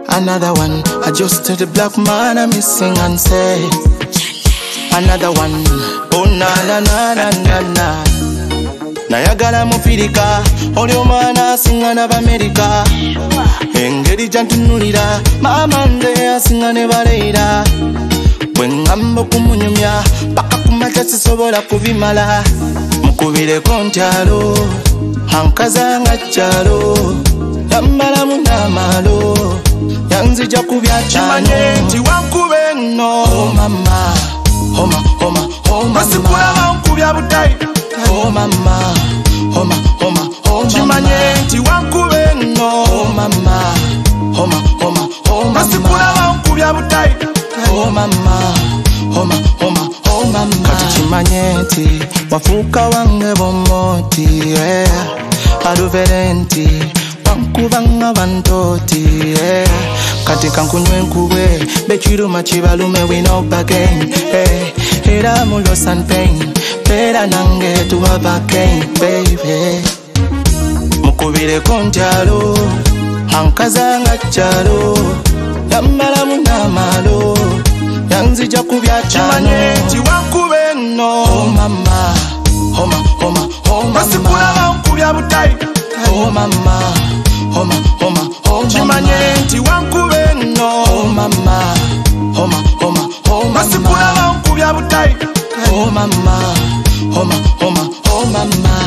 Another one, I just to the black man I'm missing and say another one, oh na na na na na na. Nayagala mufirika, oli omwana singa n'Abamerika. Engeri jantunulira, mama nze asinga ne baleera. Bwe ngamba okumunyumya, paka kumakya sisobola kubimala. Mukubireko ntyalo, ankaza nga kyalo. Yambalamu n'amalo, yanzija kubya kyano. Kimanye nti wankube nno. Oh mama, oh ma, oh ma, oh mama. Basikulaba nkubya butayi. Oh mama, oh ma, oh ma, oh mama. Kimanye nti wankube nno. Oh mama, oh ma, oh ma, oh mama. Basikulaba nkubya butayi. Oh mama, oh ma, oh ma, oh mama. Kati kimanye nti wafuuka wange bomoti, aluverenti wankubanga bantoti, kati kankunywe nkubwe bekiruma kibalume we no again, era mu loss and pain pera nange to have again, baby. Mukubireko ntyalo, ankaza nga kyalo. Yambalamu n'amalo, yanzija kubya kyano. Kimanye nti wankube nno. Oh mama, oh ma, oh ma, oh mama. Basikulaba nkubya butayi. Oh mama, oh ma, oh ma, oh mama. Kimanye nti wankube nno. Oh mama, oh ma, oh ma, oh mama. Basikulaba nkubya butayi. Oh mama, oh ma, oh ma, oh mama.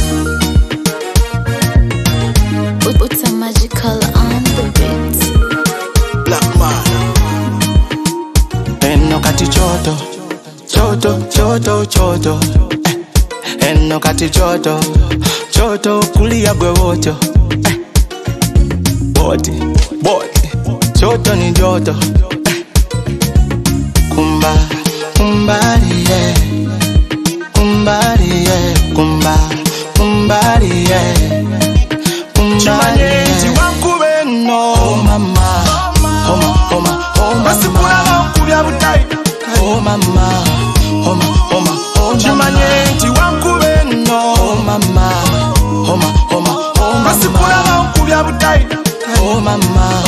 Put some magical on the beat. Black man. Eno kati choto, choto, choto, choto. Eno kati choto, choto kulia gwe woto. Body, body, choto ni joto. Kumba, kumbari, yeah. Kumbari, yeah. Kumba, kumbari, yeah. Kimanye nti wankube nno. Oh mama, oh ma, oh ma, oh mama. Basikulaba nkubya butayi. Oh mama, oh ma, oh ma, oh mama. Kimanye nti wankube nno. Oh mama, oh ma, oh ma, oh mama. Basikulaba nkubya butayi. Oh mama.